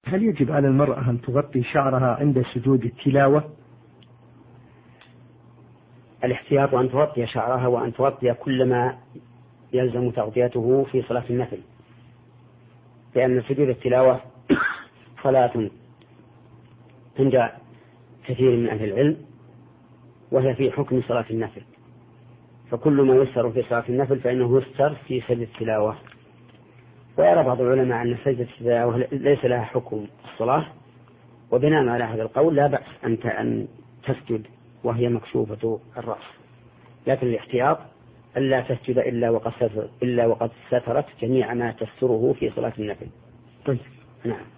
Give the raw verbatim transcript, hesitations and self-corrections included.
هل يجب على المرأة أن تغطي شعرها عند سجود التلاوة؟ الاحتياط أن تغطي شعرها وأن تغطي كل ما يلزم تغطيته في صلاة النفل، لأن سجود التلاوة صلاة عند كثير من أهل العلم وهي في حكم صلاة النفل، فكل ما يسر في صلاة النفل فإنه يسر في سجد التلاوة. ويرى بعض العلماء أن سجد التلاوة ليس لها حكم الصلاة، وبناء على هذا القول لا بأس أن تسجد وهي مكشوفة الرأس، لكن الاحتياط ألا تسجد إلا وقد إلا وقد سترت جميع ما تستره في صلاة النفل. طيب. نعم.